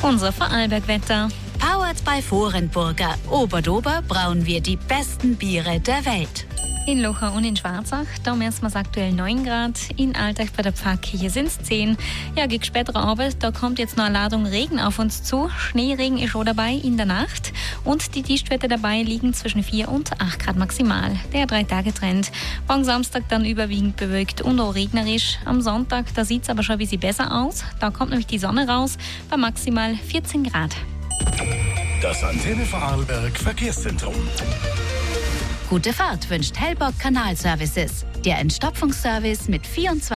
Unser Vorarlberg-Wetter. Powered by Vorenburger. Oberdober brauen wir die besten Biere der Welt. In Lochau und in Schwarzach, da messen wir es aktuell 9 Grad. In Altach bei der Pfarrkirche sind es 10. Ja, gegen spätere Abend, da kommt jetzt noch eine Ladung Regen auf uns zu. Schneeregen ist schon dabei in der Nacht. Und die Tiefstwerte dabei liegen zwischen 4 und 8 Grad maximal. Der 3-Tage-Trend. Morgen Samstag dann überwiegend bewölkt und auch regnerisch. Am Sonntag, da sieht es aber schon ein bisschen besser aus. Da kommt nämlich die Sonne raus bei maximal 14 Grad. Das Antenne Vorarlberg Verkehrszentrum. Gute Fahrt wünscht Hellbock Kanalservices. Der Entstopfungsservice mit 24